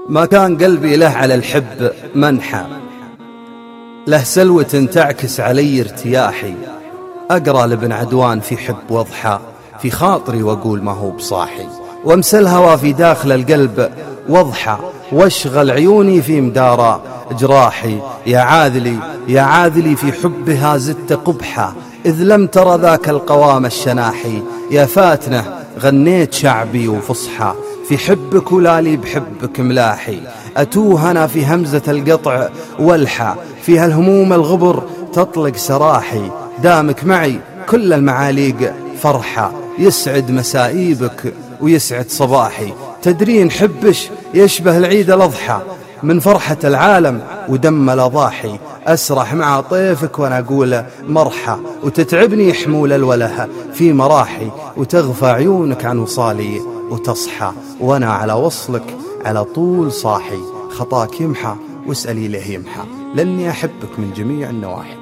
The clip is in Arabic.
ما كان قلبي له على الحب منحى، له سلوة تعكس علي ارتياحي. أقرأ لابن عدوان في حب واضحى في خاطري وأقول ما هو بصاحي، وامسى الهوى في داخل القلب واضحى، واشغل عيوني في مدارا جراحي. يا عاذلي يا عاذلي في حبها زدت قبحا، إذ لم تر ذاك القوام الشناحي. يا فاتنة غنيت شعبي وفصحى، في حبك ولالي بحبك ملاحي. أتوه أنا في همزة القطع والحى، فيها الهموم الغبر تطلق سراحي. دامك معي كل المعاليق فرحة، يسعد مسائيبك ويسعد صباحي. تدرين حبش يشبه العيد الأضحى، من فرحة العالم ودم الأضاحي. أسرح مع طيفك وأنا أقول مرحى، وتتعبني حمول الوله في مراحي. وتغفى عيونك عن وصالي وتصحى، وأنا على وصلك على طول صاحي. خطاك يمحى واسألي له يمحى، لأني أحبك من جميع النواحي.